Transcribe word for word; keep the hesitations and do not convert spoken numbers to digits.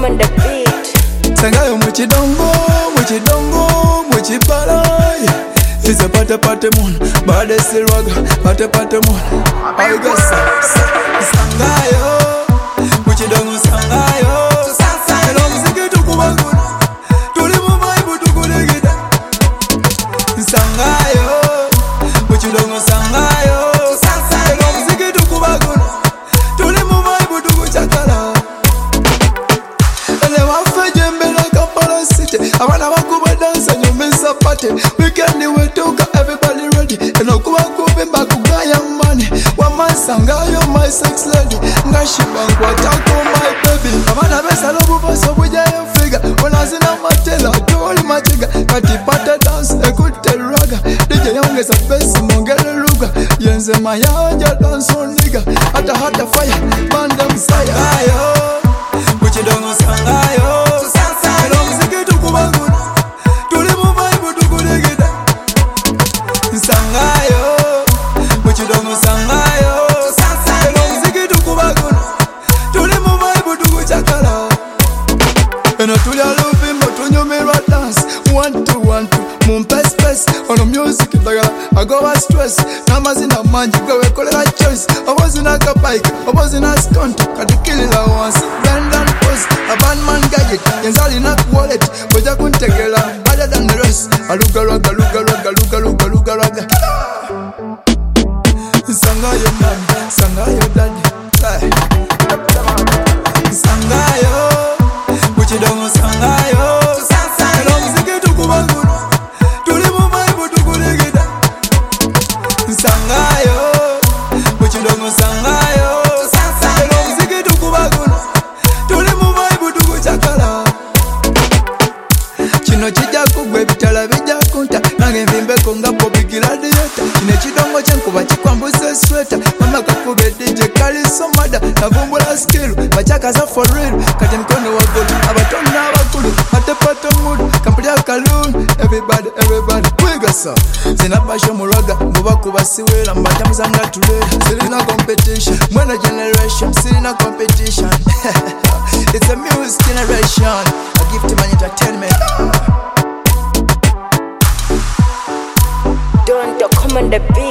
on the beat. Sangayo muchidongo, muchidongo, muchipalaya. It's a pate pate moon, but it's still rug, pate pate moon. I guess Sangayo, muchidongo Sangayo. Hello mziki tukubanguna, tulimu maibu tukulegida. Sangayo, muchidongo Sangayo. Hello mziki tukubanguna, tulimu maibu tukuchakala. Ele wafeje mbele Kampala City, abana bakuba dansa nyumisa party. Weekend we toka everybody ready, eno kuba kubimba kugaya money. Wama Sangayo my sex lady, ngashibangwa tako my baby. Abana besa lobu baso buja yo figure, wanazina matela toli machiga. Kati pata dance ekute raga, D J yongeza besi mongele luga. Yenze mayanja dance on nigga, hata hata fire banda msaya. Sangayo, muchidongo Sangayo. Hello mziki tukubanguna, tulimu maibu tukulegida. Sangayo, muchidongo Sangayo. Hello mziki tukubanguna, tulimu maibu tukuchakala. Eno tulia luvimbo tunyumirwa dance. One two one two, mumpe space. Ono music dagala, agoba stress. Namazina manji, gwewe kolera choice. Obozina kapike, obozina stunt. Katikilila once, bend and pose. A bad man gadget, yenzali na wallet. Boja kuntegela, better than the rest. Aluga raga, luga raga, luga luga luga raga. Sangayo man, Sangayo daddy. Hey. Sangayo, muchidongo Sangayo. Hello mziki tukubanguna, tulimu maibu tukulegida. Sangayo, muchidongo Sangayo. Hello mziki tukubanguna, tulimu maibu tukuchakala. Chino chija kugwe bitala bija kunta, nange mbimbeko nga Bobby Gladiator. Chine chidongo chenkuba chikwambuse sweta, mama kakube D J kali somada. Navumbula skill, bachakaza for real. Kati mkono wa gold, abatoni na bakulu. Mate pato mood, kampuli ya kaloon. Everybody, everybody, wiga sa. Zina basho muraga, mbuba kuba siwela. Mbata mzanga tulele, silina competition. Mwena generation, silina competition. It's a music generation. I give to my entertainment. Don't come on the beat.